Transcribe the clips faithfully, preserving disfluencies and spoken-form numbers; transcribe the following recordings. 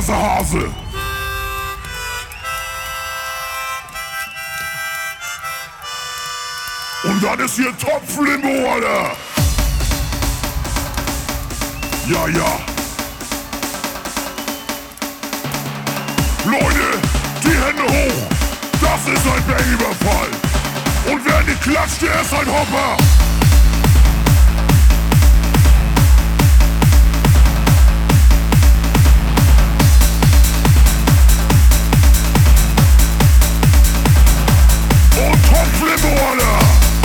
Nase, Hase. Und dann ist hier Topflimo, Alter. Ja, ja. Leute, die Hände hoch. Das ist ein Bang-Überfall. Und wer nicht klatscht, der ist ein Hopper. Und Topflimo, Alter.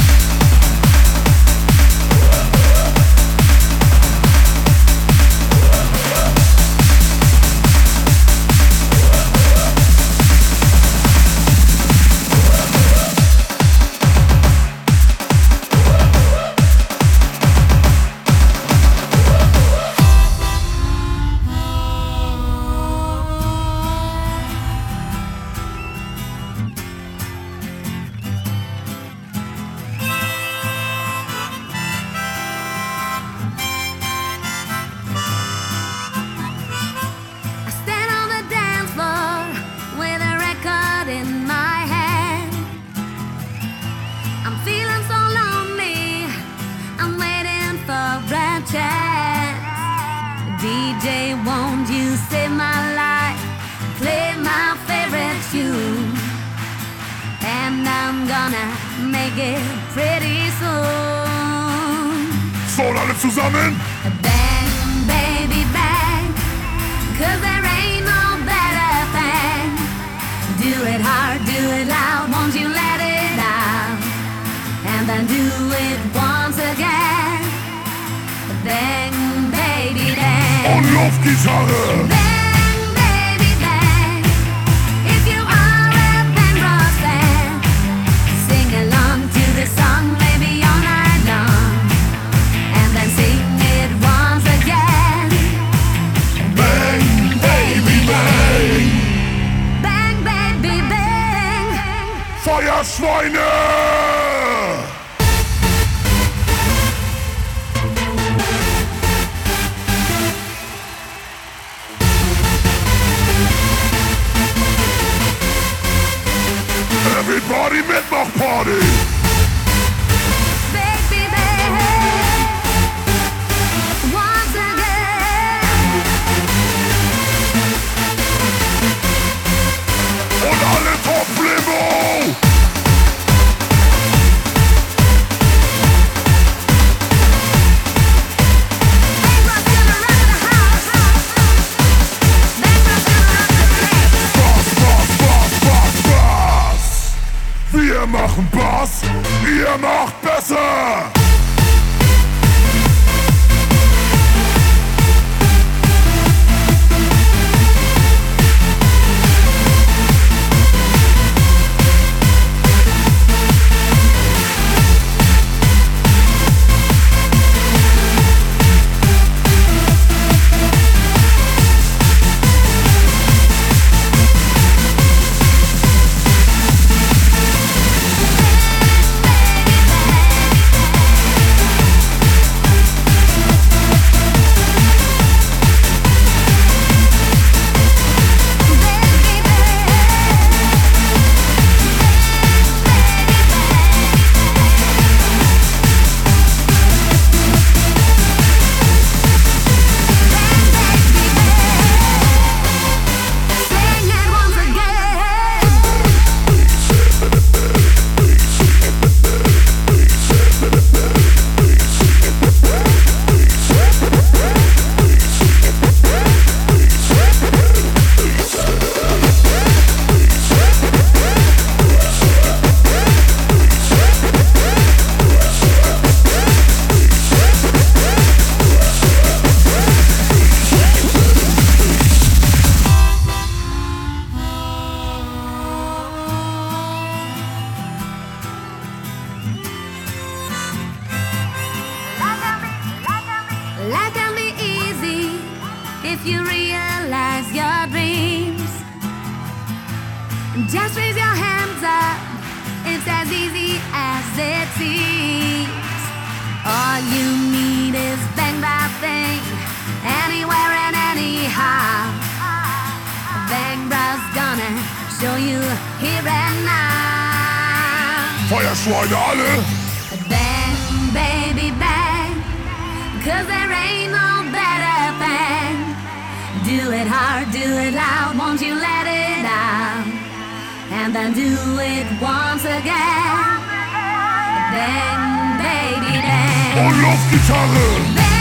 So, und alle zusammen. Bang, baby, bang, 'cause there ain't no better thing. Do it hard, do it loud, won't you let it out? And then do it once again. Bang, baby, bang. Und Luftgitarre. Bang, baby, bang. If you are a Penrose fan, sing along to this song, maybe all night long. And then sing it once again. Bang, baby, bang. Bang, baby, bang. Feuerschweine! Everybody Mitmach-Party! Baby, bang. Once again. Und alle Topflimo! Bankroft's gonna run the house. Bankroft's gonna run the place. Bass, Bass, Bass, Bass, Bass! Wir machen Bass, ihr macht besser! Sing it once again. Life can be easy if you realize your dreams. Just raise your hands up, it's as easy as it seems. All you need is bang that thing, anywhere and anyhow. and show you here and now. Feuerschweine alle! Bang, baby, bang, 'cause there ain't no better thing. Do it hard, do it loud, won't you let it out? And then do it once again. Bang, baby, bang. Und Luftgitarre! Bang,